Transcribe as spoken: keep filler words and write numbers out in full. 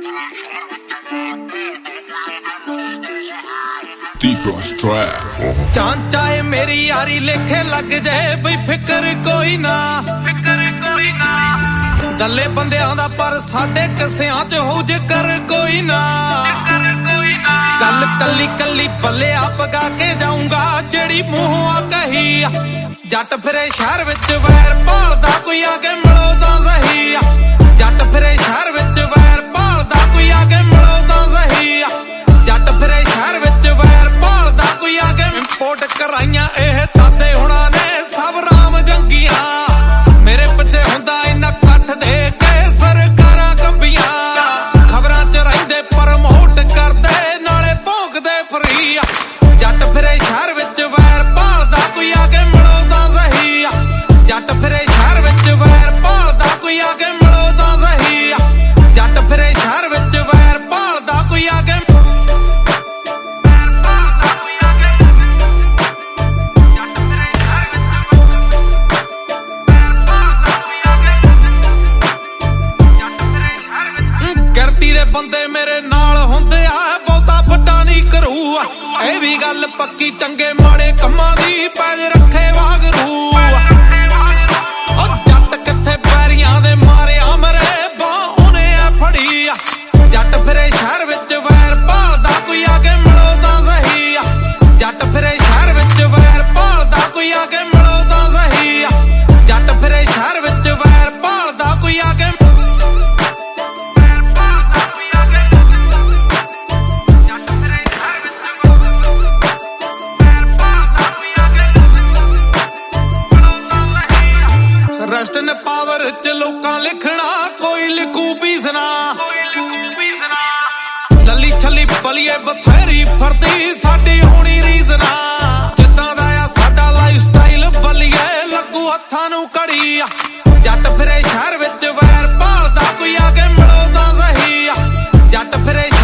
चाहे मेरी यारी लेखे लग जाए बई फिकर कोई ना, फिकर कोई ना। दले बंदियां दा पर साडे कसियां च हो जिकर कोई ना, गल कली कली पल्ले आप गा के जाऊंगा जेड़ी मूंहों कही। जट फिरे शहर विच वैर भालदा कोई आगे मिलो तां सही। जट फिरे शहर विच वैर भालदा कोई आगे मिलो तां सही। जट फिरे शहर विच वैर भालदा कोई आगे इंपोर्ट कराइयां एह ताते हुणा ने सब राम जंगियां। मेरे पिछे हुंदा इन्ना कठ दे के सरकारां कंबियां। खबरां च रहिंदे प्रमोट करदे नाले भौंकदे फ्री। जट फिरे शहर विच वैर भालदा कोई आगे मिलो तां सही। जट फिरे शहर विच वैर भालदा कोई आगे मिलो तां सही। जट फिरे शहर विच वैर भालदा कोई आगे बंदे मेरे नाल हुंदे आ बहुता पट्टा नहीं करू। ए भी गल पक्की चंगे माड़े कम्मां दी पैज रखे वागरू। जट किथे पैरियां दे मारे मरे बाह उन्हें आ फड़ी। जट फिरे शहर विच वैर भालदा कोई आगे मिलो तां सही। जट फिरे शहर विच वैर भालदा कोई आगे मिलो तां सही। जट फिरे शहर विच वैर भालदा कोई आगे रस्ट ने पावर च लोकां लिखना कोई लिखू पीसना। लली छली बलिए बथेरी फरदी साडी होनी रीजना। जिद्दां दा आ साडा लाइफ स्टाइल बलिए लगू हत्थां नूं कड़ी। जट फिरे शहर विच वैर भालदा कोई आगे मिलो तां सही। जट फिरे